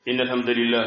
إن الحمد لله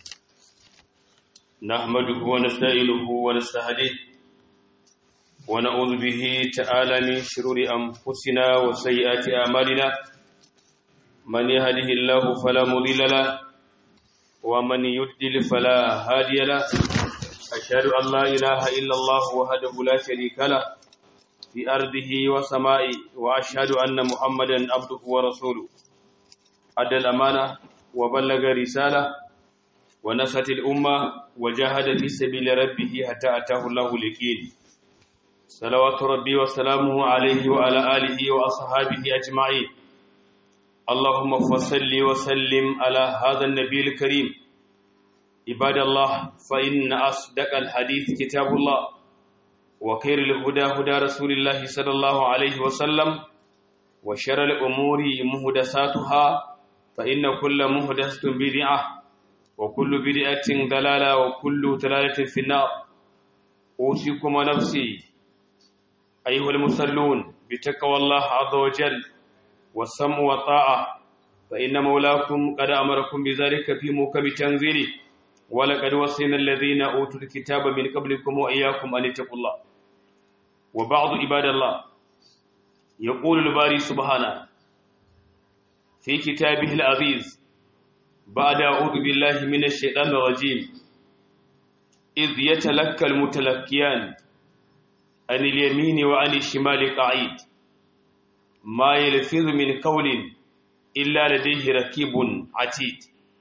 نحمده ونستعينه ونستهديه ونعوذ به تعالى من شرور أنفسنا وسيئات أعمالنا من يهده الله فلا مضل له ومن يضلل فلا هادي له أشهد أن لا إله إلا الله وحده لا شريك له في أرضه وسمائه وأشهد أن محمدا عبده ورسوله أدى الأمانة وبلغ رسالة ونصحت الأمة وجاهد في سبيل ربه حتى أتاه الله اليقين صلوات ربي وسلامه عليه وعلى آله وأصحابه أجمعين اللهم فصل وسلم على هذا النبي الكريم عباد الله فإن أصدق الحديث كتاب الله وخير الهدى هدى رسول الله صلى الله عليه وسلم وشر الأمور محدثاتها فإن كل محدثة بدعة وكل بدعة ضلالة وكل ضلالة في النار أوصيكم ونفسي أيها المصلون بتقوى الله عز وجل والسمع والطاعة فإن مولاكم قد أمركم بذلك في محكم تنزيله ولقد وصينا الذين أوتوا الكتاب من قبلكم وإياكم أن اتقوا الله وبعض عباد الله يقول الباري سبحانه في كتابه العزيز بعد أعوذ بالله من الشيطان الرجيم إذ يتلقى المتلقيان عن اليمين وعن الشمال قعيد ما يلفظ من قول إلا لديه رقيب عتيد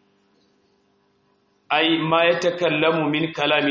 أي ما يتكلم من كلام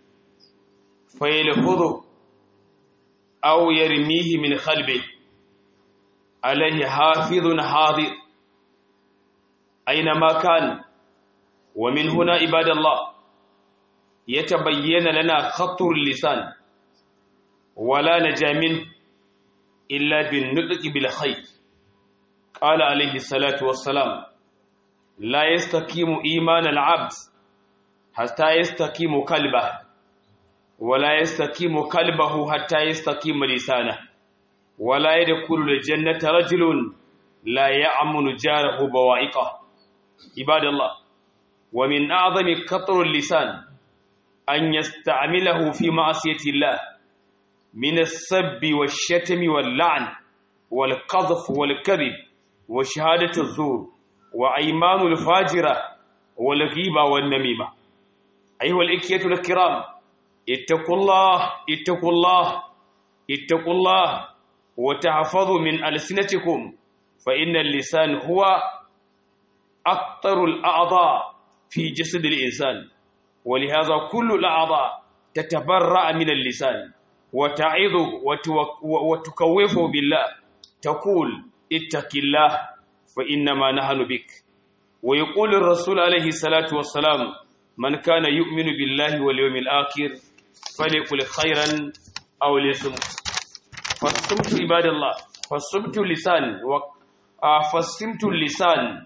فيلفظه أو يرميه من قلبه عليه حافظ حاضر أينما كان. ومن هنا عباد الله يتبين لنا خطر اللسان ولا نجا منه إلا بالنطق بالخير. قال عليه الصلاة والسلام لا يستقيم إيمان العبد حتى يستقيم قلبه ولا يستقيم قلبه حتى يستقيم لسانه ولا يدخل الجنة رجل لا يأمن جاره بوائقه. عباد الله ومن أعظم قطر اللسان أن يستعمله في معصية الله من السب والشتم واللعن والقذف والكذب وشهادة الزور وأيمان الفاجرة والغيبة والنميمة. أيها الإخوة الكرام اتقوا الله اتقوا الله اتقوا الله وتحفظوا من ألسنتكم فإن اللسان هو أكثر الأعضاء في جسد الإنسان ولهذا كل الأعضاء تتبرأ من اللسان وتعظه وتكوفه بالله تقول اتق الله فإنما نحن بك. ويقول الرسول عليه الصلاة والسلام من كان يؤمن بالله واليوم الآخر فليقل خيرا أو ليصمت. فالصمت عباد الله فالصمت اللسان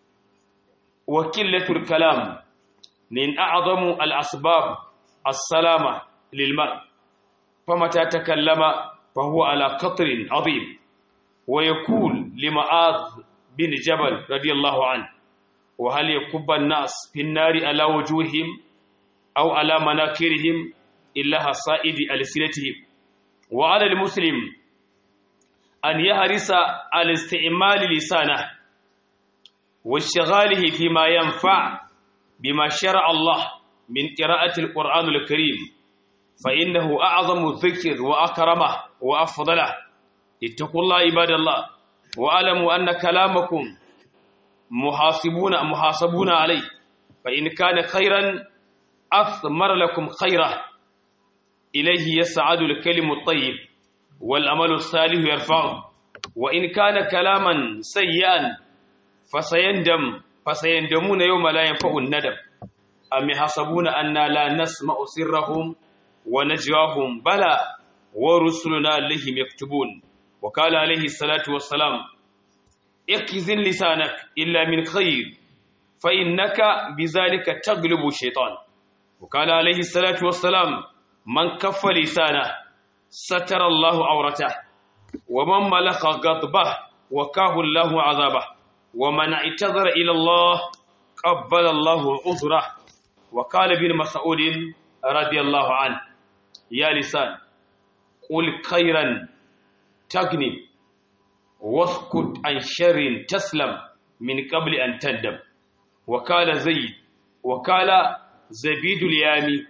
وقلة الكلام من أعظم الأسباب السلامة للمرء فمتى تكلم فهو على قطر عظيم. ويقول لمعاذ بن جبل رضي الله عنه وهل يكب الناس في النار على وجوههم أو على مناكرهم إلا حصائد ألسنتهم. وعلى المسلم أن يحرص على استعمال لسانه واشتغاله فيما ينفع بما شرع الله من قراءة القرآن الكريم فإنه أعظم الذكر وأكرمه وأفضله. اتقوا الله عباد الله وأعلموا أن كلامكم محاسبون عليه فإن كان خيرا أثمر لكم خيره إليه يسعد الكلم الطيب والأمل الصالح يرفعه وإن كان كلاما سيئا فسيندمون يوم لا ينفع الندم أم يحسبون أننا لا نسمع سرهم ونجواهم بلى ورسلنا لهم يكتبون. وقال عليه الصلاة والسلام اكزن لسانك إلا من خير فإنك بذلك تغلب الشيطان. وقال عليه الصلاة والسلام من كف لسانه ستر الله عورته ومن ملك غضبه وكاه الله عذابه ومن اعتذر إلى الله قبل الله عذره. وقال ابن مسعود رضي الله عنه: يا لسان قل خيرا تغنم واسكت عن شر تسلم من قبل أن تندم. وقال زبيد اليامي: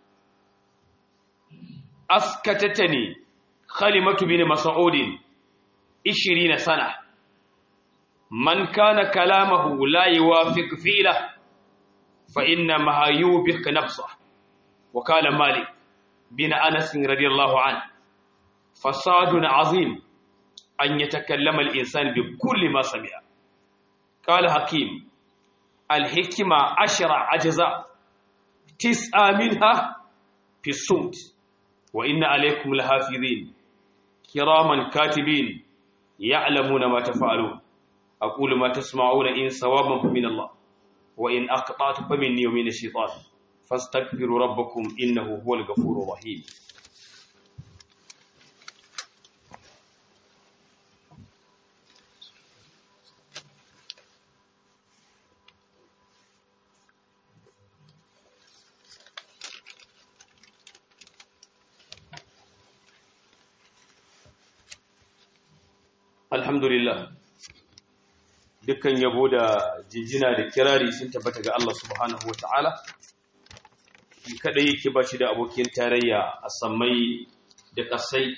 أسكتتني خلمة بن مسعود 20 سنة، من كان كلامه لا يوافق فعله فإنما يوبق نفسه. وقال مالك بن أنس رضي الله عنه: فساد عظيم أن يتكلم الإنسان بكل ما سمع. قال حكيم: الحكمة 10 أجزاء 9 منها في الصمت، وإن عليكم لحافظين كراما كاتبين يعلمون ما تفعلون. أقول ما تسمعون، إن صوابا فمن الله وإن أقطعت فمني ومن الشيطان، فاستغفروا ربكم إنه هو الغفور الرحيم. Alhamdulillah, dukkan yabo da jinjina da kirari sun tabbata ga Allah subhanahu wa ta'ala, shi kadai yake ba shi da abokin tarayya a sammai da ƙasai.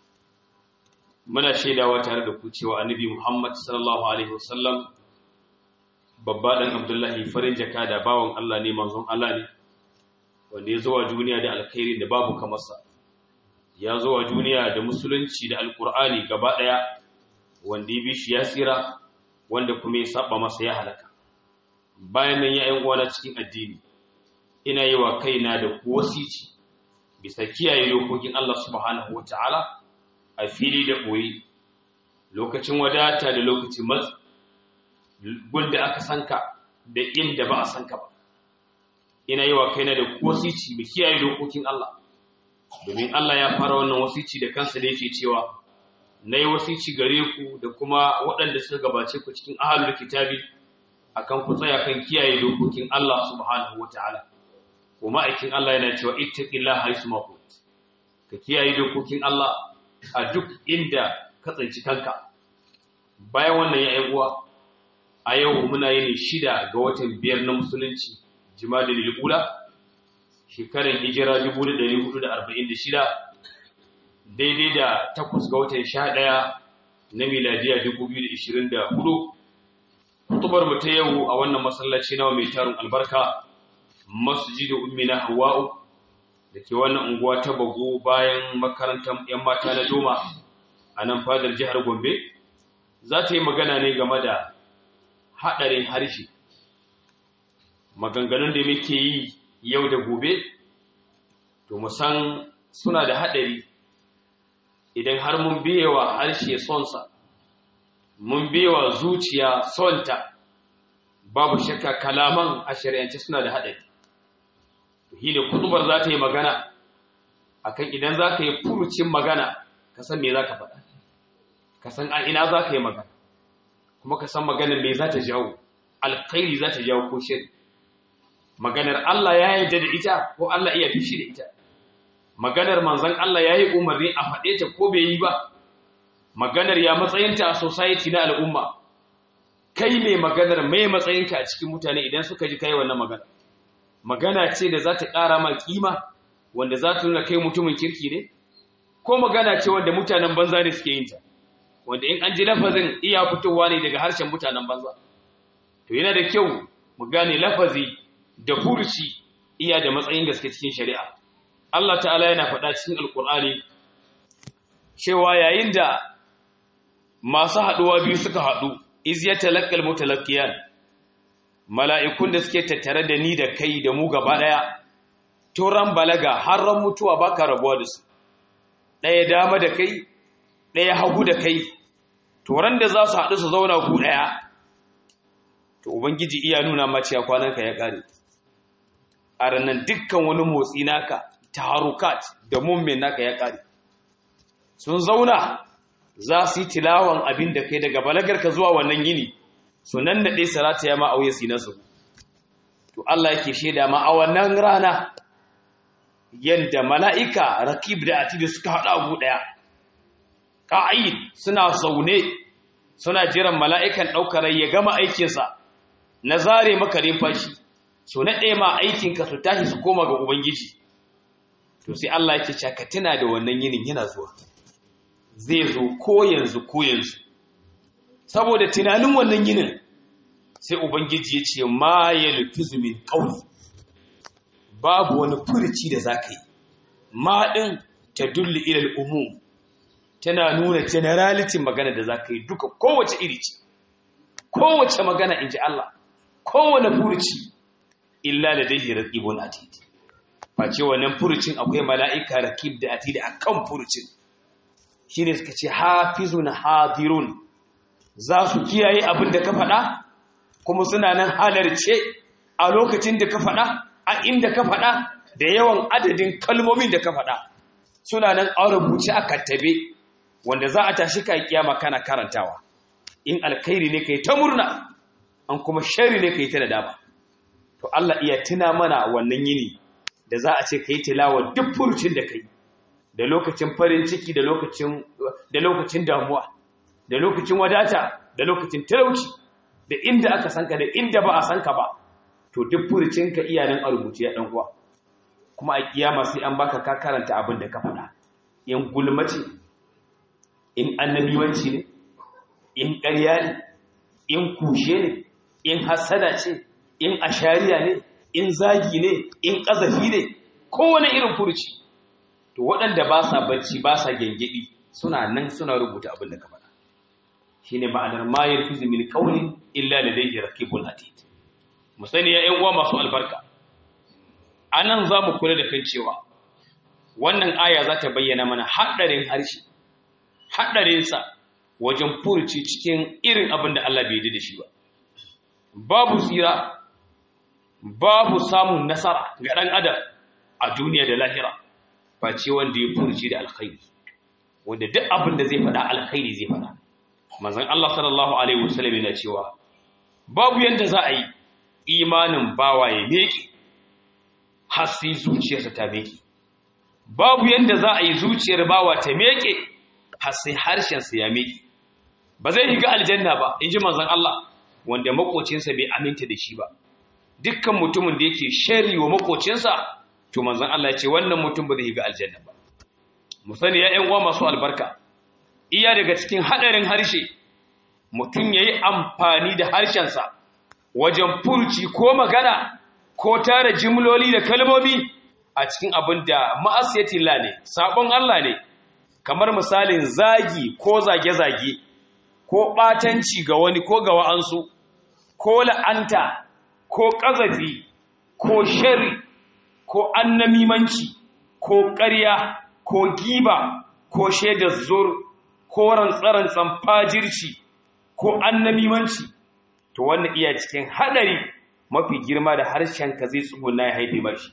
Muna shaidawa tare da ku cewa annabi Muhammad sallallahu alaihi wasallam babba dan Abdullahi, farin jaka da bawan Allah ne, manzon Allah ne, wanda ya zo wa duniya da alkhairi da babu kamarsa. Ya zo wa duniya da musulunci da alkur'ani gaba daya, wanda ya bi shi ya tsira, wanda kuma ya saba masa ya halaka. Bayan nan ya ƴan uwana cikin addini, ina yi wa kaina da ku wasici bisa kiyaye dokokin Allah subhanahu wataala a fili da boye, lokacin wadata da lokacin matsi, gunda aka sanka da inda ba a sanka ba. Ina yi wa kaina da ku wasici mu kiyaye dokokin Allah, domin Allah ya fara wannan wasici da kansa da yake cewa: na yi wasici gare ku da kuma waɗanda suka gabace ku cikin ahlul kitabi akan ku tsaya kan kiyaye dokokin Allah subhanahu wataala. Kuma aikin Allah yana cewa ittaqillaha haythu ma kunt, ka kiyaye dokokin Allah a duk inda ka tsinci kanka. Bayan wannan ya uwa, a yau muna yin 6 ga watan 5 na musulunci, Jumadal ula, shekarar hijira 1446, daidai da 8 ga watan 11 na miladiya 2024. Hutubar mu ta yau a wannan masallaci nawa mai tarin albarka, Masjidu Ummina Hawwa'u, da ke wannan unguwa ta Bago bayan makarantar 'yan mata na Doma a nan fadar jihar Gombe, za ta yi magana ne game da haɗarin harshe. Maganganun da muke yi yau da gobe, to mu san suna da haɗari idan har mun biyewa harshe sonsa, mun biyewa zuciya sonta. Babu shakka kalaman a shari'ance suna da haɗari. Shi ne kutubar za ta yi magana akan idan za ka yi furucin magana, ka san me za ka faɗa, ka san a ina za ka yi magana, kuma ka san maganar me za ta jawo, alkhairi za ta jawo ko shiri. Maganar Allah ya yarda da ita ko Allah iya fishi da ita. Maganar manzon Allah ya yi umarni a faɗe ta ko bai yi ba. Maganar ya matsayinta a society na al'umma. Kai mai maganar mai matsayinka a cikin mutane idan suka ji kai wannan magana. Magana ce da za ta ƙara ma kima, wanda za ta nuna kai mutumin kirki ne, ko magana ce wanda mutanen banza ne suke yin ta, wanda in an ji lafazin iya fitowa ne daga harshen mutanen banza. To yana da kyau mu gane lafazi da furuci iya da matsayin gaske cikin shari'a. Allah ta'ala yana faɗa cikin Alƙur'ani cewa yayin da masu haɗuwa biyu suka haɗu, iz yatalaqqal mutalaqqiyan, mala'ikun da suke tattare da ni da kai da mu gaba ɗaya, to ran balaga har ran mutuwa baka rabuwa da su, ɗaya dama da kai ɗaya hagu da kai, to ran da za su haɗu su zauna ku ɗaya, to ubangiji iya nuna maciya kwananka ya ƙare. A ranar dukkan wani motsi naka, taharukat da mummin naka ya ƙare. Sun zauna za su yi tilawan abin da kai daga balagarka zuwa wannan yini, su nan da ɗaya salata ya ma'auye sinansu. to Allah yake shaida ma a wannan rana yanda mala'ika raqib da atid suka hada abu daya qa'id suna zaune suna jiran mala'ikan daukar ya gama aikin sa na zare maka fashi so na ɗaya ma aikin ka su tashi su koma ga ubangiji to sai Allah yake cewa ka tuna da wannan yinin yana zuwa zai zo ko yanzu saboda tunanin wannan yinin sai ubangiji ya ce ma yalfizu min qawli babu wani furuci da zaka yi ma din tadullu ila al-umum tana nuna generality magana da zaka yi duka kowace iri ce kowace magana inji Allah kowane furuci illa ladayhi raqibun atid face wannan furucin akwai mala'ika raqib da atid akan furucin shine suka ce hafizun hadirun za su kiyaye abin da ka faɗa kuma suna nan halarce a lokacin da ka faɗa a inda ka faɗa da yawan adadin kalmomin da ka faɗa suna nan a rubuce a kattabe wanda za a tashi ka kiyama kana karantawa in alkhairi ne kai ta murna an kuma sharri ne kai ta nadama to Allah iya tuna mana wannan yini da za a ce kai tilawa duk furucin da kai da lokacin farin ciki da lokacin damuwa da lokacin wadata da lokacin talauci da inda aka sanka da inda ba a sanka ba to duk furucinka iyanan a rubuce ya dan uwa kuma a kiyama sai an baka ka karanta abin da ka faɗa in gulmace in annabiwanci ne in ƙarya ne in kushe ne in hasada ce in ashariya ne in zagi ne in ƙazafi ne kowane irin furuci to waɗanda ba sa bacci ba sa gengedi suna nan suna rubuta abin da ka faɗa shine ma'anar ma yarfizu min qawlin illa ladayhi raqibun atid musani ya ƴan uwa masu albarka anan zamu kula da kan cewa wannan aya za ta bayyana mana haɗarin harshe haɗarin sa wajen furuci cikin irin abin da Allah bai yi da shi ba babu tsira babu samun nasara ga ɗan adam a duniya da lahira face wanda ya furuci da alkhairi wanda duk abin da zai faɗa alkhairi zai faɗa manzon Allah sallallahu alaihi wasallam yana cewa babu yanda za a yi imanin bawa ya meke har sai zuciyarsa ta meke babu yanda za a yi zuciyar bawa ta meke har sai harshensa ya meke ba zai shiga aljanna ba inji manzon Allah wanda makocinsa bai aminta da shi ba dukkan mutumin da yake sharri wa makocinsa to manzon Allah ya ce wannan mutum ba zai shiga aljanna ba mu sani ya ƴan uwa masu albarka iya daga cikin hadarin harshe mutum yayi amfani da harshensa wajen furci ko magana ko tara jimloli da kalmomi a cikin abin da ma'asiyatillah ne sabon Allah ne kamar misalin zagi ko zage-zage ko batanci ga wani ko ga wa'ansu ko la'anta ko ƙazafi ko shari ko annamimanci ko ƙarya ko giba ko shaidar zur ko rantsarantsan fajirci ko annamimanci to wannan iya cikin hadari mafi girma da harshen ka zai tsuguna ya haife mashi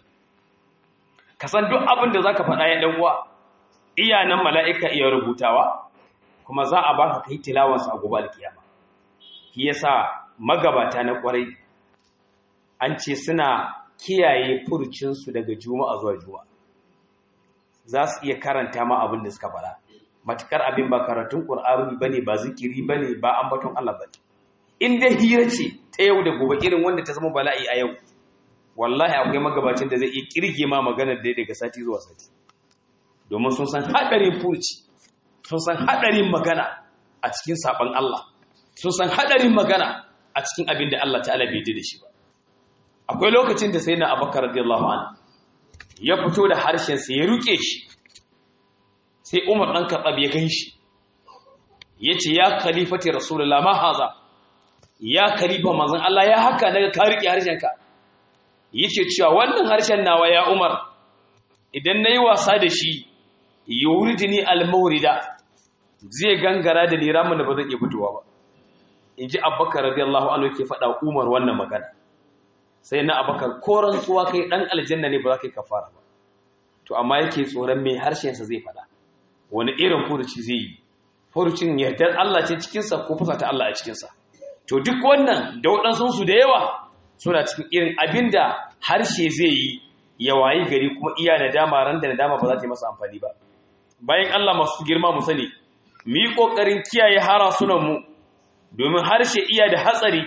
ka san duk abin da zaka faɗa ya dan uwa iya nan mala'ika iya rubutawa kuma za a baka kai tilawansa a gobe alkiyama shi yasa magabata na kwarai an ce suna kiyaye furcinsu daga juma'a zuwa juma'a za su iya karanta ma abin da suka fara matukar abin ba karatun qur'ani bane ba zikiri bane ba ambaton Allah bane in dai hira ce ta yau da gobe irin wanda ta zama bala'i a yau wallahi akwai magabacin da zai iya kirge ma maganar da daga sati zuwa sati domin sun san hadarin furci sun san hadarin magana a cikin saban Allah sun san hadarin magana a cikin abin da Allah ta'ala bai da shi ba akwai lokacin da sayyidina Abubakar radiyallahu anhu ya fito da harshen sa ya ruke shi sai Umar dan Khattab ya ganshi yace ya khalifati rasulullah ma haza ya khalifa manzon Allah ya haka daga ka rike harshen ka yace cewa wannan harshen nawa ya Umar idan nayi wasa da shi yuridni al-mawrida zai gangara da ni ramin da ba zan iya fitowa ba inji Abubakar radiyallahu anhu yake faɗa Umar wannan magana sai na Abubakar koran tsuwa kai dan aljanna ne ba za ka yi kafara ba to amma yake tsoron me harshen sa zai faɗa wani irin furuci zai yi furucin yardar Allah ce cikin sa ko fusata Allah a cikin sa to duk wannan da wadansu su da yawa suna cikin irin abinda harshe zai yi ya wayi gari kuma iya nadama ran da nadama ba za ta yi masa amfani ba. Bayan Allah masu girma mu sani mu yi kokarin kiyaye harasunan mu domin harshe iya da hatsari.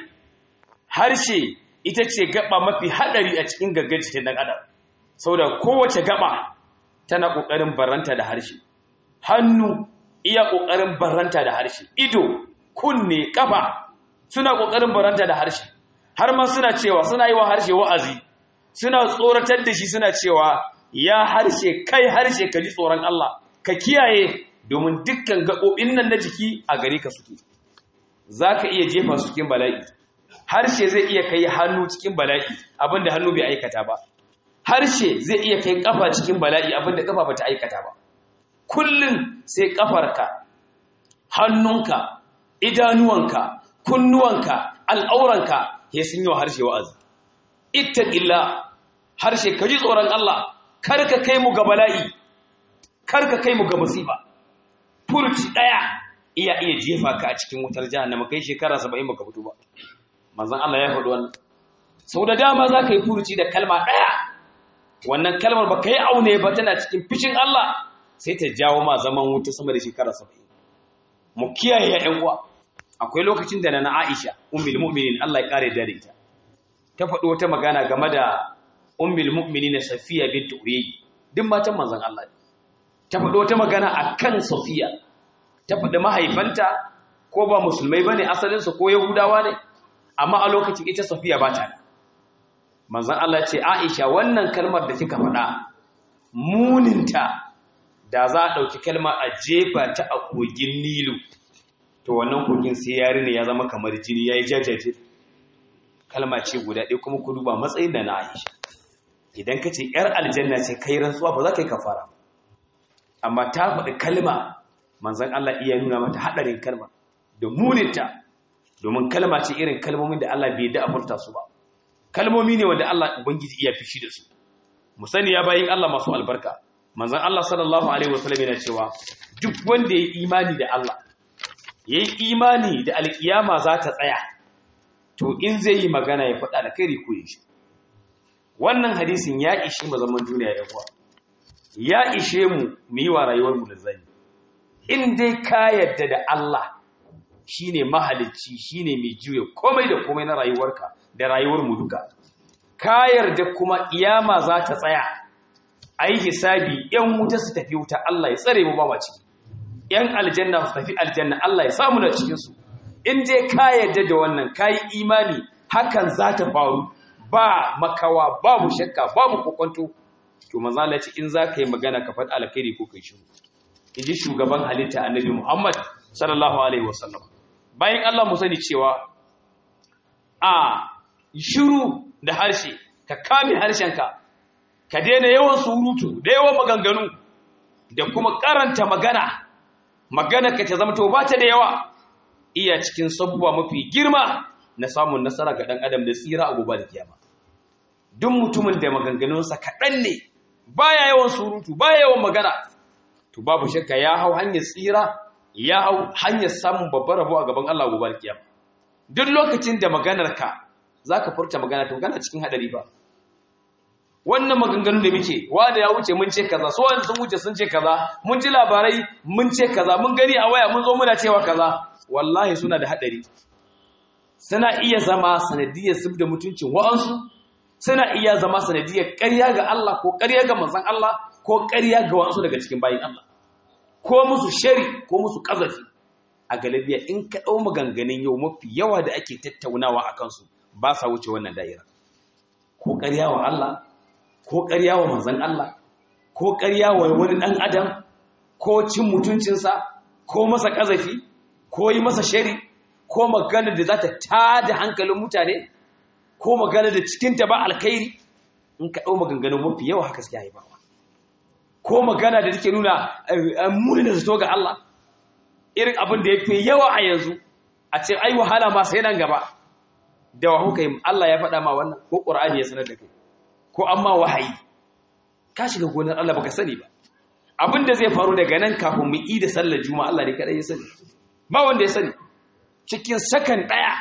Harshe ita ce gaba mafi hadari a cikin gaggar jikin dan adam, saboda kowace gaba tana kokarin barranta da harshe. Hannu iya kokarin barranta da harshe, ido, kunne, kafa suna kokarin barranta da harshe. Har ma suna cewa suna yi wa harshe wa'azi, suna tsoratar da shi, suna cewa ya harshe, kai harshe ka ji tsoron Allah, ka kiyaye domin dukkan gaɓoɓin nan na jiki a gare ka suke. Za ka iya jefa su cikin bala'i. Harshe zai iya kai hannu cikin bala'i abinda hannu bai aikata ba. Harshe zai iya kai kafa cikin bala'i abinda kafa bata aikata ba. Kullum sai kafarka, hannunka, idanuwanka, kunnuwanka, al'auranka ya sun yi wa harshe wa'azi. Ittaqillah, harshe ka ji tsoron Allah, kar ka kai mu ga bala'i, kar ka kai mu ga musiba. Furci daya iya jefa ka a cikin wutar jahannama kai shekara 70 baka fito ba. Manzon Allah ya faɗi wannan. Sau da dama za ka yi furuci da kalma ɗaya, wannan kalmar ba ka yi aune ba tana cikin fishin Allah sai ta jawo ma zaman wuta sama da shekara 70. Mu kiyaye ‘yan uwa. Akwai lokacin da na Aisha, ummul mu'minin Allah ya kare da ita, ta faɗi wata magana game da ummul mu'minin Safiya bint Uyayy, duk matan manzon Allah ne. Ta faɗi wata magana akan Safiya, ta faɗi mahaifanta ko ba musulmai bane asalinsu ko Yahudawa ne, amma a lokacin ita Safiya ba ta. Manzon Allah ce, Aisha wannan kalmar da kika faɗa muninta da za a ɗauki kalmar a jefa ta a kogin Nilu, to wannan kogin sai yari ne ya zama kamar jini ya yi jajaje. Kalma ce guda ɗaya kuma ku duba matsayin da na Aisha. Idan ka ce ‘yar aljanna ce kai rantsuwa ba za ka yi kafara. Amma ta faɗi kalma, manzon Allah iya nuna mata haɗarin kalma da muninta, domin kalma ce irin kalmomin da Allah bai da afurta su ba. Kalmomi ne wanda Allah Ubangiji iya fishi da su. Mu sani ya bayin Allah masu albarka. Manzon Allah sallallahu alaihi wasallam yana cewa duk wanda ya yi imani da Allah, ya yi imani da alkiyama za ta tsaya, to in zai yi magana ya faɗa da kai ko shi. Wannan hadisin ya ishe mu zaman duniya ya kuwa. Ya ishe mu yi wa rayuwar mu lazari. In dai ka yadda da Allah shine mahalicci, shine mai juya komai da komai na rayuwarka da rayuwar mu duka, ka yarda kuma kiyama za ta tsaya, ayi hisabi, yan wuta su tafi wuta, Allah ya tsare mu ba ma ciki, yan aljanna su tafi aljanna, Allah ya samu da cikin su. In dai ka yarda da wannan, kai imani hakan za ta faru, ba makawa, babu shakka, babu kokonto, to manzo Allah ya ce in za ka yi magana ka faɗi alkhairi ko kai shiru. Inji shugaban halitta Annabi Muhammad sallallahu alaihi wasallam. Bayan Allah mu sani cewa a shiru da harshe, ka kame harshenka, ka daina yawan surutu da yawan maganganu da kuma karanta magana ka ta zama to ba ta da yawa, iya cikin sabuwa mafi girma na samun nasara ga dan adam da tsira a gobe da kiyama. Duk mutumin da maganganunsa kaɗan ne, baya yawan surutu, baya yawan magana, to babu shakka ya hau hanyar tsira, ya hau hanyar samun babbar rabo a gaban Allah gobe da kiyama. Duk lokacin da maganarka zaka furta magana, to kana cikin hadari ba. Wannan maganganun da muke, wanda ya wuce mun ce kaza, so wanda sun wuce sun ce kaza, mun ji labarai mun ce kaza, mun gani a waya mun zo muna cewa kaza, wallahi suna da hadari. Suna iya zama sanadiyar zubda mutuncin wa'ansu, suna iya zama sanadiyar ƙarya ga Allah ko ƙarya ga manzon Allah ko ƙarya ga wa'ansu daga cikin bayin Allah, ko musu shari ko musu ƙazafi. A galibiya in ka ɗau maganganun yau mafi yawa da ake tattaunawa a kansu ba sa wuce wannan da'ira. Ko ƙarya wa Allah, ko ƙarya wa manzon Allah, ko ƙarya wa wani ɗan adam, ko cin mutuncinsa, ko masa ƙazafi, ko yi masa shari, ko magana da za ta tada hankalin mutane, ko magana da cikinta ba alkhairi. In ka ɗau maganganun mafi yawa haka suke haifawa. Ko magana da take nuna muni da zato ga Allah, irin abin da ya fi yawa a yanzu, a ce ai wahala ma sai nan gaba. Da wa kuka yi, Allah ya faɗa ma wannan, ko ƙur'ani ya sanar da kai, ko amma wahayi, ka shiga gonar Allah baka sani ba. Abin da zai faru daga nan kafin mu yi da sallar juma'a Allah ne kaɗai ya sani, ba wanda ya sani. Cikin sakan ɗaya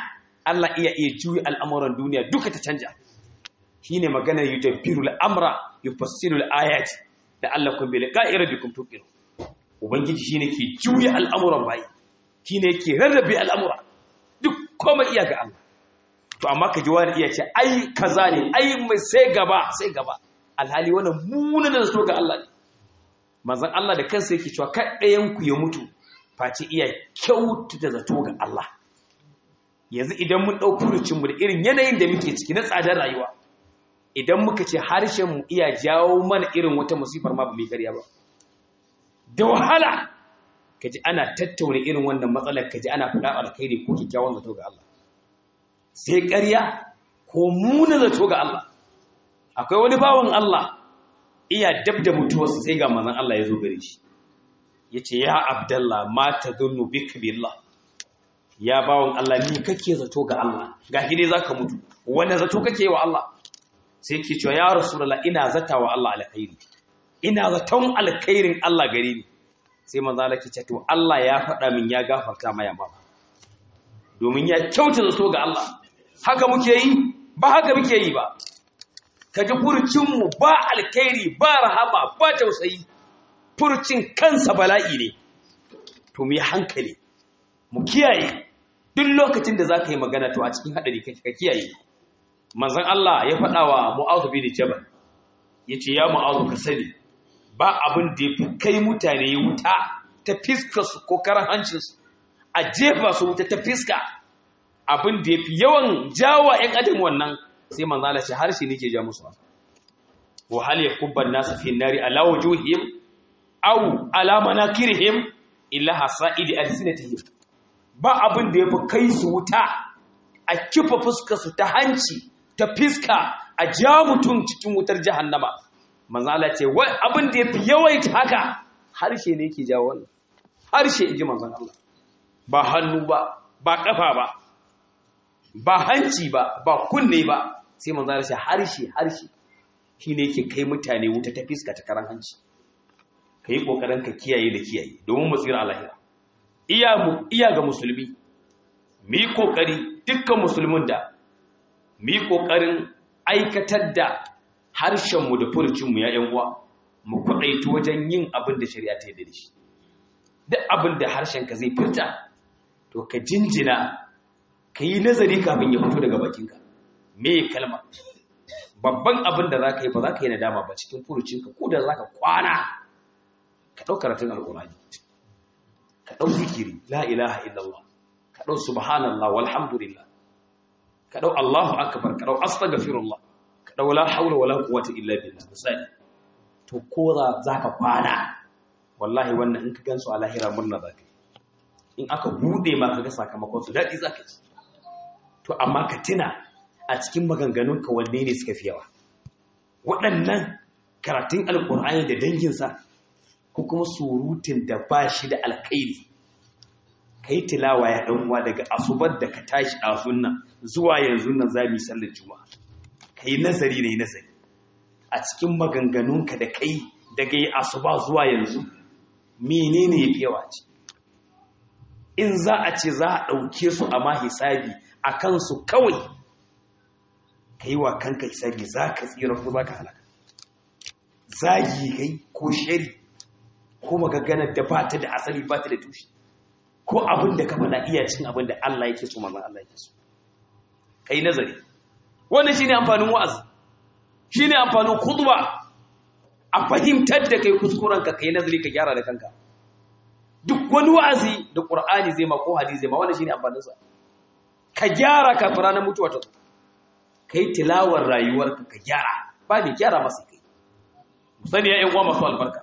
Allah iya juyi al'amuran duniya duka ta canja. Shine maganar yudabbiru al'amra yufassilu al-ayati da Allah kun bi liqa'i rabbikum tuqinu. Ubangiji shine ke juyi al'amuran bayi, shine yake rarrabe al'amura duk komai iya ga Allah. To amma ka ji wani iya ce ai kaza ne, ai mai sai gaba alhali wannan munin zato ga Allah ne. Manzon Allah da kansa yake cewa kai ɗayan ku ya mutu face iya kyautata zato ga Allah. Yanzu idan mun ɗau furucin mu da irin yanayin da muke ciki na tsadar rayuwa, idan muka ce harshen mu iya jawo mana irin wata musifar ma ba mai ƙarya ba, da wahala kaji ana tattauna irin wannan matsalar, kaji ana faɗa alkhairi ko kyakkyawan zato ga Allah, sai ƙarya ko muna zato ga Allah. Akwai wani bawan Allah iya dab da mutuwarsa sai ga manzon Allah ya zo gare shi, yace ya Abdallah ma tadunnu bika billah, ya bawan Allah ni kake zato ga Allah, ga shi ne zaka mutu, wanda zato kake wa Allah? Sai ke cewa ya Rasulullah ina zata wa Allah alkhairi, ina zaton alkhairin Allah gare ni. Sai manzo Allah ke ce to Allah ya faɗa min ya gafarta maya ma, domin ya kyauta zato ga Allah. Haka muke yi ba haka muke yi ba, kaji furucin mu ba alkhairi ba rahama ba tausayi, furucin kansa bala'i ne. To mu yi hankali, mu kiyaye duk lokacin da zaka yi magana, to a cikin hadari kake, ka kiyaye. Manzon Allah ya faɗa wa Mu'adh bin Jabal, yace ya Mu'adh ka sani ba abin da yafi kai mutane wuta ta fiskar su ko karan hancin su, a jefa su wuta ta fiska, abin da yafi yawan jawa ƴan adam wannan, sai manzon Allah ce harshe ne ke ja musu. Wa hal yakubban nasu fi nari ala wujuhihim aw ala manakirihim illa hasaidi alsinatihim. Ba abin da yafi kai su wuta a kifa fuskar su ta hanci ta fiska, a ja mutum cikin wutar jahannama. Manzo Allah ce wai abin da yafi yawaita haka harshe ne yake jawo wannan. Harshe inji manzon Allah, ba hannu ba, ba kafa ba, ba hanci ba, ba kunne ba, sai manzo Allah ce harshe shine yake kai mutane wuta ta fiska ta karan hanci. Kai kokarin ka kiyaye da kiyaye domin mu tsira lahira. Iya ga musulmi mu yi kokari, dukkan musulmin da mu yi ƙoƙarin aikatar da harshenmu da furucinmu ya uwa, mu kwaɗaitu wajen yin abin da shari'a ta yi da shi. Duk abin da harshenka zai furta, to ka jinjina, ka yi nazari kafin ya fito daga bakinka. Me kalma? Babban abin da za ka yi ba za ka yi nadama ba cikin furucinka, ko da za ka kwana, ka ɗau karatun alƙur'ani, ka ɗau zikiri, la ilaha illallah, ka ɗau subhanallah walhamdulillah, ka dau Allahu akbar, ka dau astaghfirullah, ka dau la haula wala quwwata illa billah. Misali, to ko za ka kwana, wallahi wannan in ka gansu a lahira murna zaka yi, in aka bude ma ka ga sakamakon su dadi zaka ji. To amma ka tuna a cikin maganganunka wanne ne suka fi yawa, waɗannan karatun alqur'ani da danginsa, ko kuma surutun da ba shi da alkhairi. Kai tilawa ya dan uwa daga asubar da ka tashi dazun nan zuwa yanzu nan zamu yi sallar juma'a, kai nazari ne nazari a cikin maganganunka da kai daga yi asuba zuwa yanzu, menene yafi yawa ce? In za a ce za a dauke su a ma hisabi akan su kawai, kai wa kanka hisabi, zaka tsira ko zaka halaka? Zagi kai ko shari ko magaganar da ba ta da asali ba ta da tushe, ko abin da ka faɗa iya cin abin da Allah yake so, manzon Allah yake so. Kai nazari. Wannan shine amfanin wa'azi, shine amfanin khutba, a fahimtar da kai kuskuren ka, kai nazari ka gyara da kanka. Duk wani wa'azi da Qur'ani zai ma ko hadisi zai ma, wannan shine amfanin sa. Ka gyara kafin ranar mutuwa ta zo. Kai tilawar rayuwarka ka gyara, ba ni gyara masa kai. Musani ya ƴan uwa masu albarka.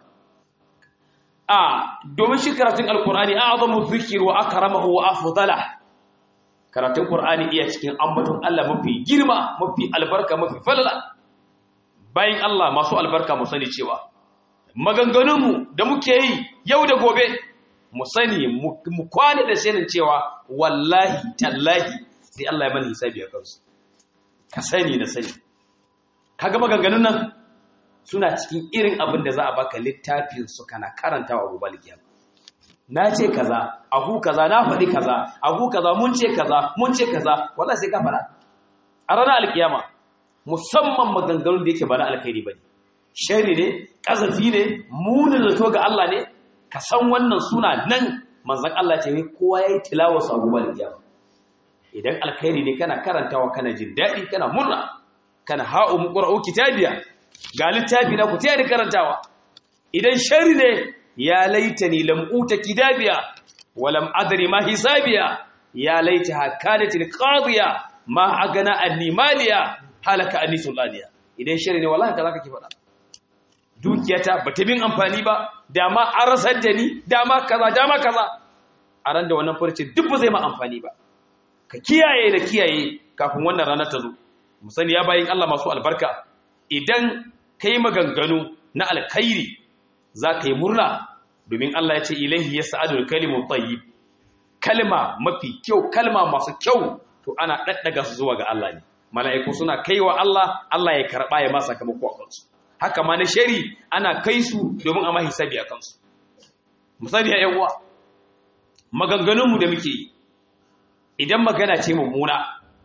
Domin shi karatun alkur'ani a'zamu dhikr wa akramahu wa afdala. Karatun Qur'ani iya cikin ambaton Allah mafi girma, mafi albarka, mafi falala. Bayin Allah masu albarka mu sani cewa maganganunmu da muke yi yau da gobe, mu sani mu kwana da sanin cewa wallahi tallahi sai Allah ya bani hisabi a kansu. Ka sani da sani. Kaga maganganun nan suna cikin irin abin da za a baka littafin su kana karantawa gobe alkiyama. na ce kaza abu kaza na faɗi kaza abu kaza mun ce kaza wallahi sai ka faɗa a ranar alkiyama musamman maganganun da yake ba na alkhairi bane shari ne kazafi ne munin zato ga Allah ne ka san wannan suna nan manzon Allah ce kowa yayi tilawa sa gobe alkiyama idan alkhairi ne kana karantawa kana jin dadi kana murna kana ha'u muqra'u kitabiya ga littafi na ku tayar karantawa idan shari ne ya laitani lam uta kitabiya wa lam adri ma hisabiya ya laitaha kanat alqadiya ma agana anni maliya halaka anni sulaniya idan shari ne wallahi kaza kake faɗa dukiyata bata bin amfani ba dama an rasar da ni dama kaza a ran da wannan farce duk ba zai ma amfani ba ka kiyaye kafin wannan ranar ta zo mu sani ya bayin Allah masu albarka idan kai maganganu na alkhairi zaka yi murna domin Allah ya ce ilaihi yas'adul kalimut tayyib kalma mafi kyau kalma masu kyau to ana daddaga su zuwa ga Allah ne mala'iku suna kaiwa Allah ya karba ya masa sakamako a kansu haka ma na shari ana kai su domin a ma hisabi a kansu misali ya yawa maganganunmu da muke yi idan magana ce mummuna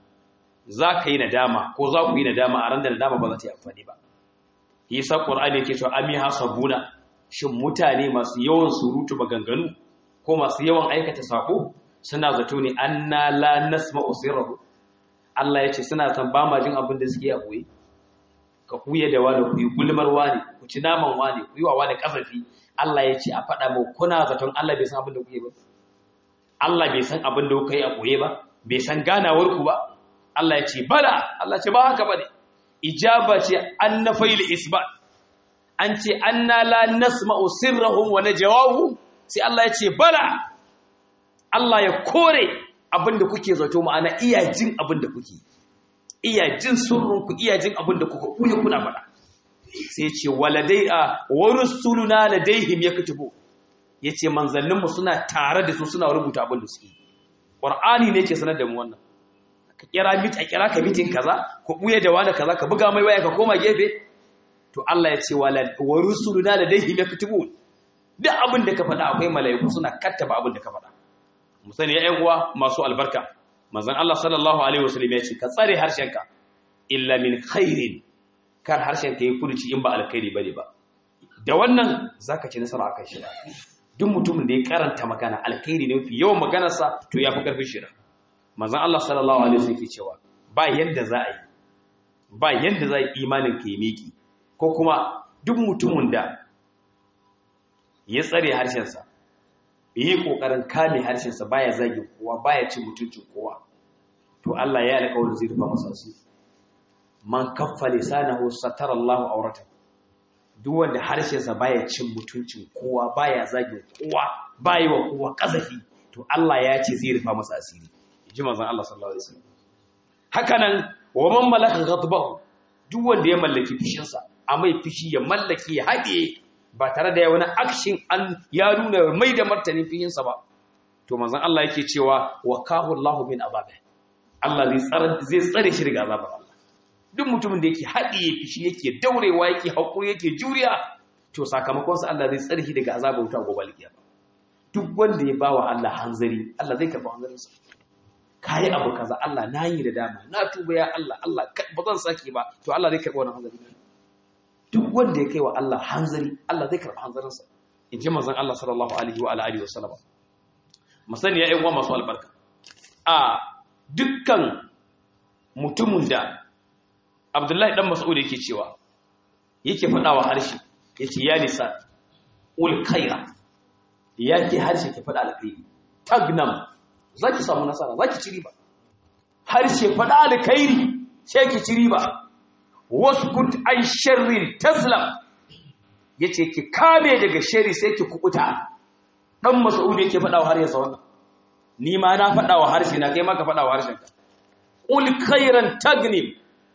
za ka yi nadama ko za ku yi nadama a ran da nadama ba za ta yi amfani ba yasa qur'ani yake cewa ami hasabuna shin mutane masu yawan surutu maganganu ko masu yawan aikata sako suna zato ne anna la nasma'u sirruhu Allah yace suna san ba ma jin abin da suke a boye ka kuye da wani ku yi gulmar wani ku ci naman wani ku yi wa wani kafafi Allah yace a faɗa mu kuna zaton Allah bai san abin da kuke ba Allah bai san abin da kuka yi a boye ba bai san ganawar ku ba Allah yace bala Allah ce ba haka bane ijaba ce annafil isbat an ce anna la nasma'u sirrahum wa najawahum sai Allah ya ce bala Allah ya kore abinda kuke zato ma'ana iya jin abinda kuke iya jin sirrinku iya jin abinda kuka kuye kuna faɗa sai ya ce waladai'a wa rusuluna ladaihim yaktubu yace manzanninmu suna tare da su suna rubuta abinda suke Qur'ani ne yake sanar da mu wannan ka kira ka mitin kaza ku buye da wani kaza ka buga mai waya ka koma gefe to Allah ya ce wa rusuluna ladaihim yaktubun duk abin da ka faɗa akwai mala'iku suna kattaba abin da ka faɗa mu sani ya uwa masu albarka manzon Allah sallallahu alaihi wasallam ya ce ka tsare harshenka illa min khairin kar harshenka yi furuci in ba alkhairi bane ba da wannan zaka ci nasara akan shi duk mutumin da ya karanta magana alkhairi ne fi yawan maganarsa to yafi karfin shi manzon Allah sallallahu alaihi wasallam yake cewa ba yanda za a yi imanin ka yi miki ko kuma duk mutumin da ya tsare harshensa yi kokarin kame harshensa baya zagin kowa baya cin mutuncin kowa to Allah ya alƙawarin zai rufa masa asiri man kaffa lisanahu satara Allahu aurata duk wanda harshensa baya cin mutuncin kowa baya zagin kowa baya wa kowa kazafi to Allah ya ce zai rufa masa asiri ji manzon Allah sallallahu alaihi wasallam hakanan wa man malaka ghadbahu duk wanda ya mallaki fishinsa a mai fishi ya mallaki ya haɗe ba tare da wani action ya nuna mai da martanin fihinsa ba to manzon Allah yake cewa wa kahu Allahu min azabi Allah zai tsare shi daga azabar Allah duk mutumin da yake haɗiye fishi yake daurewa yake haƙuri yake juriya to sakamakon sa Allah zai tsare shi daga azabar wuta gobe alkiyama duk wanda ya bawa Allah hanzari Allah zai karɓa hanzarinsa kai abu kaza Allah na yi da dama na tuba ya Allah ba zan saki ba to Allah zai karɓa wannan hanzari duk wanda ya kai wa Allah hanzari Allah zai karɓa hanzarinsa in ji manzon Allah sallallahu alaihi wa alihi wasallam musani ya ƴan uwa masu albarka a dukkan mutumin da Abdullahi dan Mas'ud yake cewa yake faɗa wa harshe yace ya nisa ul khaira yake harshe ke faɗa alkhairi tagnam zaki samu nasara zaki ci riba harshe faɗa alkhairi sai ki ci riba waskut an sharrin taslam yace ki kame daga sharri sai ki kubuta dan Mas'ud yake faɗa wa harshe wannan ni ma na faɗa wa harshe na kai ma ka faɗa wa harshenka ul khairan tagnim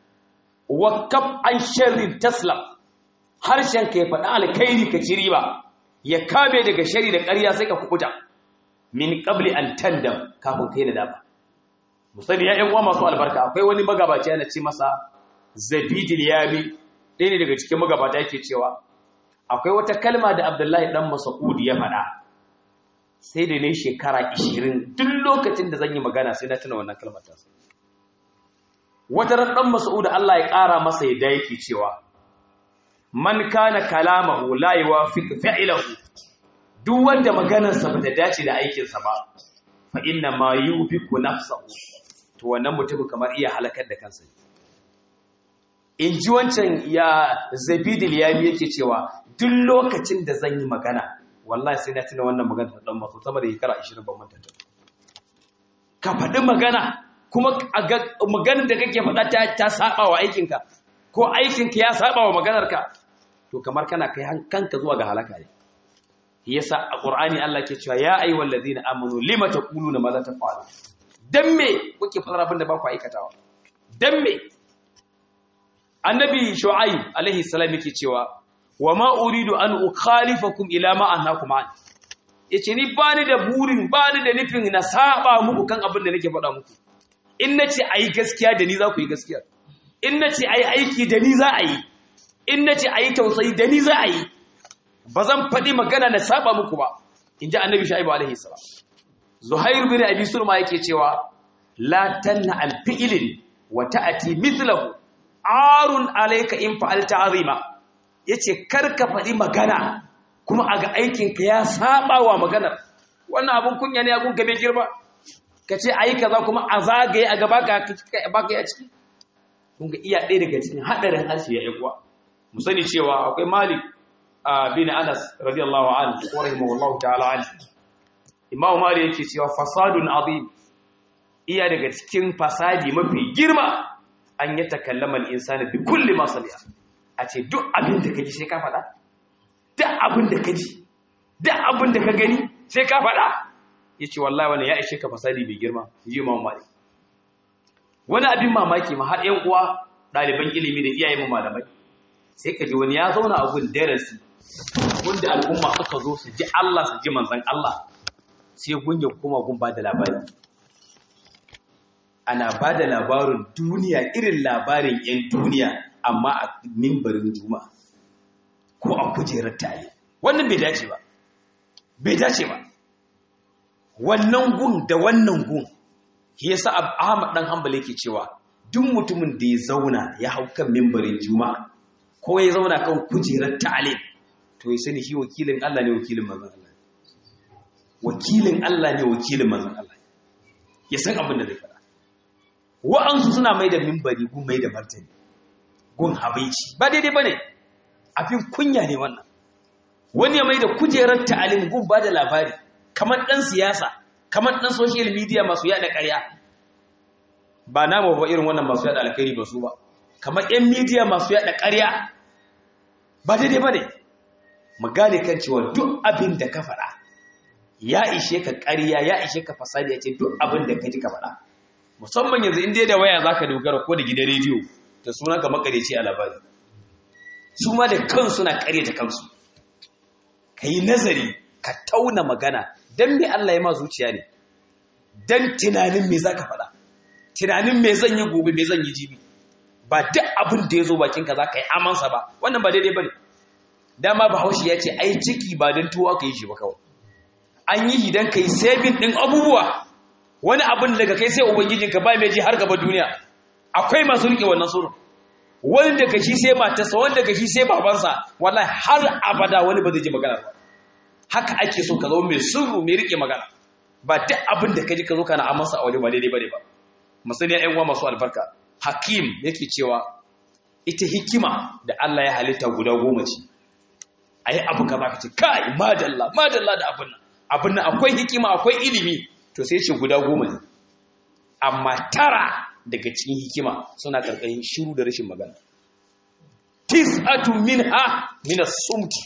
wa kaf an sharrin taslam harshen ka ya faɗa alkhairi ka ci riba ya kame daga shari da ƙarya sai ka kubuta min qabli an tandam kafin kai nadama musali ya ƴan uwa masu albarka akwai wani magabaci yana ce masa Zabidil Yami ɗaya ne daga cikin magabata yake cewa akwai wata kalma da Abdullahi dan Mas'ud ya faɗa sai da ne shekara 20 duk lokacin da zan yi magana sai na tuna wannan kalmar ta. Wata ran dan Mas'ud Allah ya ƙara masa yadda yake cewa man kana kalamahu la yuwafiq fi'lahu, duk wanda maganarsa bata dace da aikinsa ba fa inna ma yufiku nafsahu, to wannan mutum kamar iya halakar da kansa. In ji wancan ya Zabidil Yami yake cewa duk lokacin da zan yi magana wallahi sai na tuna wannan magana ta dan Mas'ud sama da shekara 20 ban manta ta. Ka faɗi magana kuma maganar da kake faɗa ta saba wa aikinka ko aikinka ya saba wa maganarka, to kamar kana kai kanka zuwa ga halaka ne. Yasa a Qur'ani Allah ke cewa ya ayyuhal ladina amanu lima taquluna ma la taf'alun, dan me kuke fara abin da ba ku aikatawa, dan me? Annabi Shu'aib alaihi salam yake cewa wa ma uridu an ukhalifakum ila ma anhakum an, yace ni bani da burin bani da nufin na saba muku kan abin da nake faɗa muku. In nace ayi gaskiya da ni za ku yi gaskiya, in nace ayi aiki da ni za a yi, in nace ayi tausayi da ni za a yi, ba zan faɗi magana na saba muku ba, in ji annabi Shu'aib alaihi salam. Zuhair bin Abi Sulma yake cewa la tanna al fi'lin wa ta'ati mithlahu arun alayka in fa'alta azima, yace kar ka faɗi magana kuma aga aikin ka ya saba wa maganar. Wannan abun kunya ne, abun gabe girma, kace ayi kaza kuma a zagaye a gaba ka baka ya ciki. Kun ga iya ɗaya daga cikin hadarin harshe ya ƴan uwa. Mu sani cewa akwai Malik bin Anas radiyallahu anhu wa rahimahullahu ta'ala anhu, Imam Malik yake cewa fasadun azim, iya daga cikin fasadi mafi girma an yi takallama al-insani bi kulli ma sami'a, a ce duk abin da kaji sai ka faɗa, duk abin da kaji, duk abin da ka gani sai ka faɗa. Yace wallahi wannan ya ishe ka fasadi mai girma, ji Imam Malik. Wani abin mamaki ma har ƴan uwa ɗaliban ilimi da iyayen mu malamai, sai ka ji wani ya zauna a gun darasi wanda al'umma suka zo su ji Allah su ji manzon Allah, sai gunye kuma gun ba da labari. Ana ba da labarin duniya, irin labarin 'yan duniya, amma a mimbarin juma'a ko a kujerar tare. Wannan bai dace ba, bai dace ba. Wannan gun da wannan gun, shi yasa Ahmad dan Hanbali yake cewa duk mutumin da ya zauna ya hau kan mimbarin juma'a ko ya zauna kan kujerar ta'alim, to ya sani shi wakilin Allah ne, wakilin manzon Allah. Wakilin Allah ne, wakilin manzon Allah. Ya san abin da zai faɗa. Wa'ansu suna mai da mimbari gun mai da martani, gun habaici, ba daidai bane, abin kunya ne wannan. Wani ya mai da kujerar ta'alim gun ba da labari, kamar ɗan siyasa, kamar ɗan social media masu yaɗa ƙarya. Ba namu ba irin wannan masu yaɗa alkhairi ba su ba, kamar 'yan media masu yaɗa ƙarya. Ba daidai ba ne, mu gane kan cewa duk abin da ka faɗa ya ishe ka ƙarya, ya ishe ka fasadi, ya ce duk abin da ka ji ka faɗa. Musamman yanzu inda da waya za ka dogara ko da gidan rediyo da suna ka makareci a labari. Su ma da kansu na ƙaryata kansu. Ka yi nazari, ka tauna magana, don me Allah ya ma zuciya ne, don tunanin me za ka faɗa, tunanin me zan yi gobe, me zan yi jibi. Ba duk abin da ya zo bakinka za ka yi amansa ba, wannan ba daidai ba ne. Dama Bahaushe ya ce ai ciki ba don tuwo aka yi shi ba kawai, an yi shi don ka yi sabin ɗin abubuwa. Wani abin daga kai sai ubangijinka ba mai ji har gaba duniya. Akwai masu riƙe wannan surun, wani daga shi sai matarsa, wani daga shi sai babansa, wallahi har abada wani ba zai ji magana ba. Haka ake so ka zo mai sirru, mai riƙe magana. Ba duk abin da ka ji ka zo kana amansa a wani ba daidai ba ne ba. Musani ƴan uwa masu albarka, Hakim yake cewa ita hikima da Allah ya halitta guda 10 ce. Ayi abu kaza ka ce kai madalla madalla da abin nan akwai hikima, akwai ilimi, to sai ce guda 10 ne. Amma 9 daga cikin hikima suna karkashin shiru da rashin magana. Tis'atu minha min as-sumti.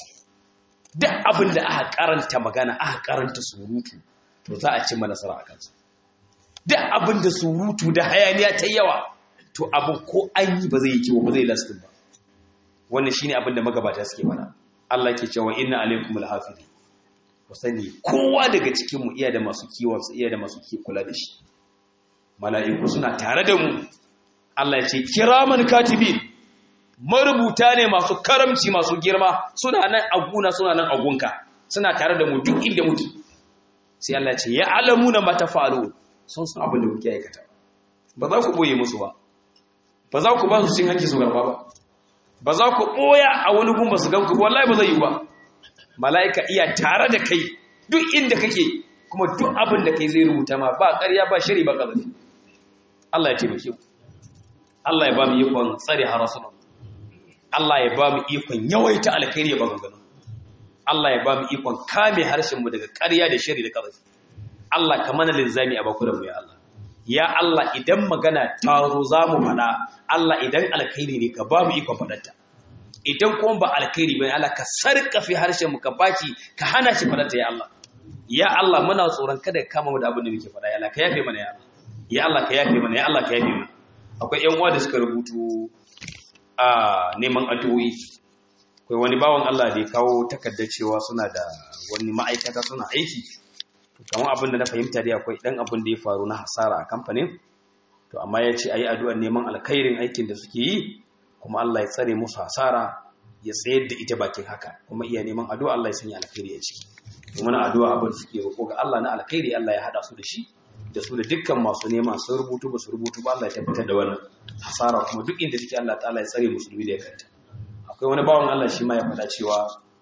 Duk abin da aka karanta magana, aka karanta surutu, to za a ci nasara a kansa. Duk abin da surutu da hayaniya ta yawa, to abin ko an yi ba zai yi kiwo, ba zai lastin ba. Wannan shine abin da magabata suke mana. Allah ke cewa inna alaikum alhafizin. Ku sani kowa daga cikin mu iya da masu kiwon sa, iya da masu kula da shi. Mala'iku suna tare da mu. Allah ya ce kiraman katibin, marubuta ne masu karamci, masu girma, suna nan a guna, suna nan a gunka, suna tare da mu duk inda muke. sai Allah ya ce ya'lamuna ma tafa'alun sun san abin da kuke aikata ba za ku boye musu ba za ku ba su cin hanci su garba ba za ku boya a wani gun ba su ganku wallahi ba zai yi ba mala'ika iya tare da kai duk inda kake kuma duk abin da kai zai rubuta ma ba ƙarya ba shiri ba kazafi Allah ya taimake ku Allah ya ba mu ikon tsare harasunan Allah ya ba mu ikon yawaita alkhairi ya ba mu gano Allah ya ba mu ikon kame harshen mu daga ƙarya da shiri da kazafi Allah ka mana linzami a bakuran mu ya Allah ya Allah idan magana ta zo za mu faɗa Allah idan alkhairi ne ka ba mu ikon faɗarta idan kuma ba alkhairi bane Allah ka sarkafe harshen mu ka baki ka hana shi faɗarta ya Allah ya Allah muna tsoron kada ka kama mu da abin da muke faɗa ya Allah ka yafe mana ya Allah ya Allah ka yafe mana ya Allah ka yafe mana akwai ƴan uwa da suka rubutu a neman addu'o'i akwai wani bawan Allah da ya kawo takardar cewa suna da wani ma'aikata suna aiki kamar abin da na fahimta dai akwai dan abin da ya faru na hasara a kamfanin to amma ya ce ayi addu'ar neman alkhairin aikin da suke yi kuma Allah ya tsare musu hasara ya tsayar da ita bakin haka kuma iya neman addu'a Allah ya sanya alkhairi a ciki kuma na addu'a abin suke roƙo ga Allah na alkhairi Allah ya hada su da shi da su da dukkan masu nema sun rubutu ba su rubutu ba Allah ya tabbatar da wannan hasara kuma duk inda suke Allah ta'ala ya tsare musulmi da ya kanta akwai wani bawan Allah shi ma ya faɗa cewa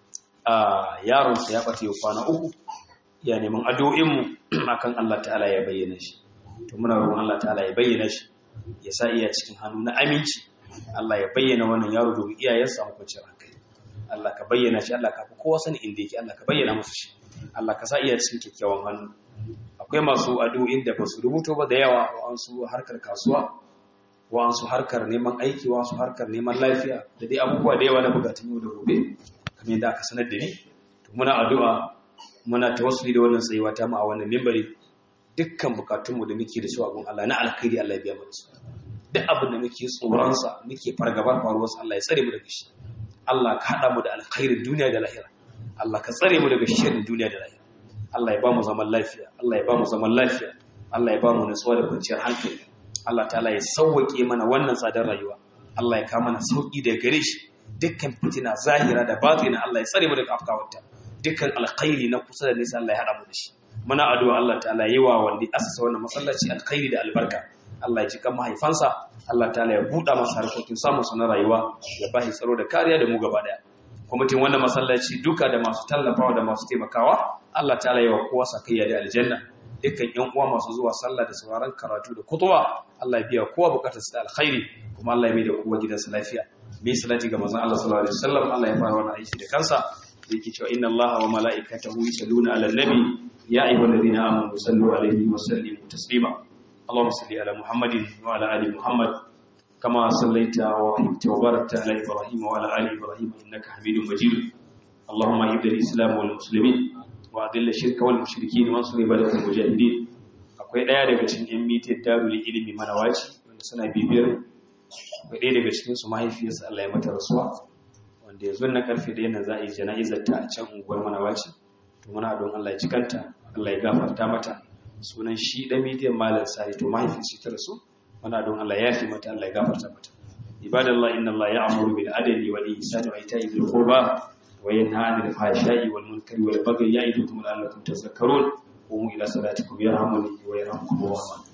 yaron sa ya bata yau kwana 3 ya neman addu'o'inmu akan Allah ta'ala ya bayyana shi to muna roƙon Allah ta'ala ya bayyana shi ya sa iya cikin hannu na aminci Allah ya bayyana wannan yaro domin iyayensa mu kwanciyar hankali Allah ka bayyana shi Allah ka fi kowa sani inda yake Allah ka bayyana musu shi Allah ka sa iya cikin kyakkyawan hannu akwai masu addu'o'in da ba su rubuto ba da yawa wa'ansu harkar kasuwa wa'ansu harkar neman aiki wa'ansu harkar neman lafiya da dai abubuwa da yawa na bukatun yau da gobe kamar yadda aka sanar da ni to muna addu'a muna tawassuli da wannan tsayuwa ta mu a wannan mimbari dukkan bukatunmu da muke da su a gun Allah na alkhairi Allah ya biya mana su duk abin da muke tsoron sa muke fargabar faruwar sa Allah ya tsare mu daga shi Allah ka hada mu da alkhairin duniya da lahira Allah ka tsare mu daga sharrin duniya da lahira Allah ya ba mu zaman lafiya Allah ya ba mu zaman lafiya Allah ya ba mu nutsuwa da kwanciyar hankali Allah ta'ala ya sauwake mana wannan tsadar rayuwa Allah ya kawo mana sauki da gare shi dukkan fitina zahira da batina Allah ya tsare mu daga afkawarta dukkan alkhairi na kusa da nesa Allah ya hada mu da shi muna addu'a Allah ta'ala yawa wanda asasa wannan masallaci alkhairi da albarka Allah ya ji kan mahaifansa Allah ta'ala ya buɗa masa harkokin samun su na rayuwa ya ba shi tsaro da kariya da mu gaba daya kwamitin wannan masallaci duka da masu tallafawa da masu taimakawa Allah ta'ala yawa kowa sakayya da aljanna dukkan ƴan uwa masu zuwa sallah da sauraron karatu da kutuba Allah ya biya kowa bukatar su da alkhairi kuma Allah ya mai da kowa gidansa lafiya bi salati ga manzon Allah sallallahu alaihi wasallam Allah ya fara wannan aiki da kansa yake cewa inna Allaha wa mala'ikatahu yusalluna 'alan nabi ya ayyuhalladhina amanu sallu 'alaihi wa sallimu taslima Allahumma salli 'ala Muhammadin wa 'ala ali Muhammad kama sallaita wa rahimta wa barakta 'ala Ibrahim wa 'ala ali Ibrahim innaka Hamidum Majid Allahumma ihdil Islam wal muslimin wa adil shirka wal mushrikeen wa ansur ibadatal mujahidin akwai daya daga cikin yan mitin darul ilmi manawaci wanda suna bibiyar akwai daya daga cikin su mahaifiyarsa Allah ya mata rasuwa wanda yanzu na karfe da yana za a yi jana'izar ta a can unguwar manawaci to muna don Allah ya cikanta Allah ya gafarta mata sunan shi dan mitin malam sai to mahaifiyarsa ta rasu muna don Allah ya yafi mata Allah ya gafarta mata ibadallahi inna Allah ya'muru bil adli wal ihsani wa ita'i dhil qurba wa yanha 'anil fahsha'i wal munkari wal bagyi ya'idukum la'allakum tadhakkarun qumu ila salatikum yarhamuni wa yarhamkum Allah